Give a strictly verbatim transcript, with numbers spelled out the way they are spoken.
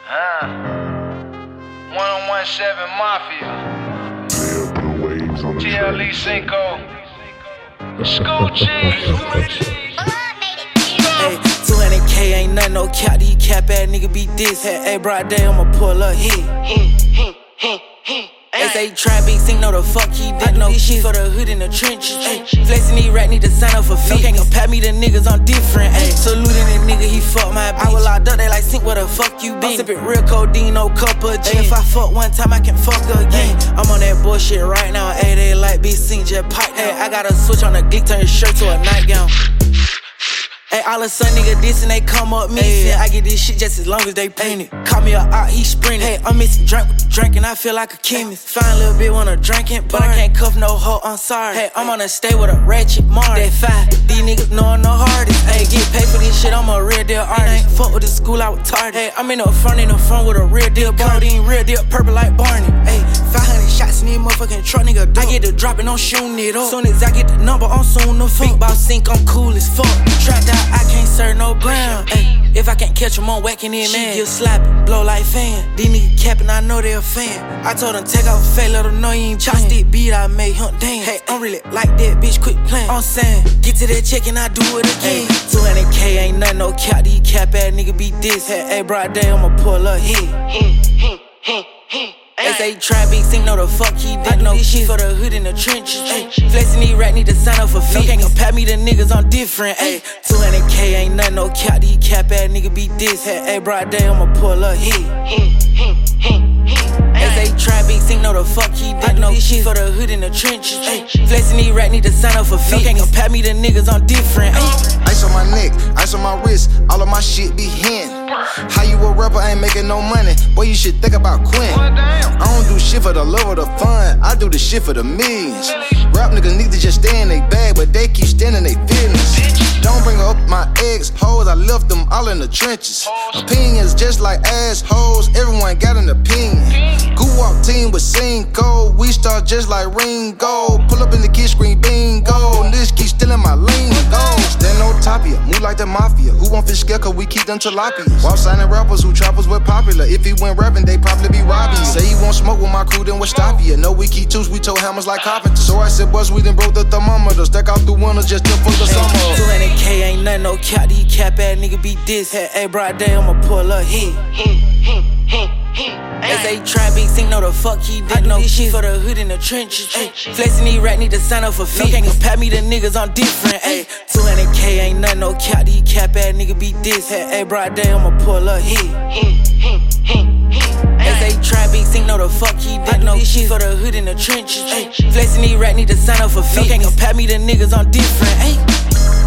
Uh, one oh one seven Mafia. T L E Cinco. Scoochie. Hey, two hundred K ain't nothing, no cap. These cap ass nigga be this. Hey, hey, broad day, I'ma pull up hit. They say trap beat, sing, no the fuck he did. No shit for the hood in the trenches. Ay, flexing these rap, need to sign up for fitness. Can't compare me to niggas, I'm different. Ay, saluting the nigga, he fuck my bitch. I was locked up, they like, Sink, where the fuck you been? I'm sippin' real codeine, no cup of gin. If I fuck one time, I can fuck again. I'm on that bullshit right now. Ay, they like bitch, sing, just pipe. Ay, I gotta switch on the glick, turn your shirt to a nightgown. Hey, all of a sudden nigga diss and they come up missing. I get this shit just as long as they paint it. Call me a out, he sprinting. Hey, I'm missing drink with the drink and I feel like a chemist. Fine little bitch wanna drink it, but I can't cuff no hoe, I'm sorry. Hey, I'm on a stay with a ratchet mark. That five, these niggas know I'm the hardest. Hey, get paid for this shit, I'm a real deal artist. I ain't fuck with the school, I was retarded. Hey, I'm in the front, in the front with a real deal codeine, real deal purple like Barney. Hey, five hundred shots in this motherfucking truck, nigga. I get the drop and I'm shooting it up. Soon as I get the number, I'm soon to fuck. Big boss sink, I'm cool as fuck. Trapped out, I can't serve no ground. Ay, if I can't catch them, I'm whacking in, man. She get slapping, blow like fan. These niggas capping, I know they a fan. I told them take off a fake, let them know you ain't chopstick beat, I made him dance. Hey, I'm really like that, bitch, quit playing. I'm saying, get to that check and I do it again. Ay, two hundred K ain't nothing, no cap. These cap ass nigga be this. Hey, hey, broad day, I'ma pull up hit. They say trap beat, sing, no the fuck he did. No shit for the hood in the trenches. Ay, flexing these rap, need to sign up for fitness. Can't compare me to niggas, I'm different. Ay, two hundred K ain't nothing, no cap. These cap ass nigga be this. Hey, hey, broad day, I'ma pull up hit. They say trap beat, sing, no the fuck he did. No shit for the hood in the trenches. Ay, flexing these rap, need to sign up for fitness. Can't compare me to niggas, I'm different. Ay. Ice on my neck, ice on my wrist, all of my shit be hen. How you a rapper ain't making no money? Boy, you should think about Quinn. I don't do shit for the love of the fun, I do the shit for the millions. Rap niggas need to just stay in they bag, but they keep standing they feelings. Don't bring up my ex hoes, I left them all in the trenches. Opinions just like assholes, everyone got an opinion. Goo walk team with Cinco, we start just like Ringo. Pull up in the kid screen, bingo. Niggas keep stealing my lingo. Stand on top of ya, move like the mafia. Who want fish scale, cause we keep them tilapias. While signing rappers who trappers were popular. If he went rapping, they probably be robbing. Say he won't smoke with my crew, then what stop ya? No, we keep twos, we told hammers like carpenters. So I said, boys, we done broke the thermometer. Stack out the winter just to fuck the summer. two hundred K ain't nothing, no cap. These cap ass nigga be this. Hey, hey, broad day, I'ma pull up hit. They say trap beat, sing, no the fuck he did. No shit for the hood in the trenches. Ay, flexing these rap, need to sign up for fitness. Can't compare me to niggas, I'm different. Ay, two hundred K ain't nothing, no cap. These cap ass nigga be this. Hey, hey, broad day, I'ma pull up hit. They say trap beat, sing, no the fuck he did. No shit for the hood in the trenches. Ay, flexing these rap, need to sign up for fitness. Can't compare me to niggas, I'm different. Ay.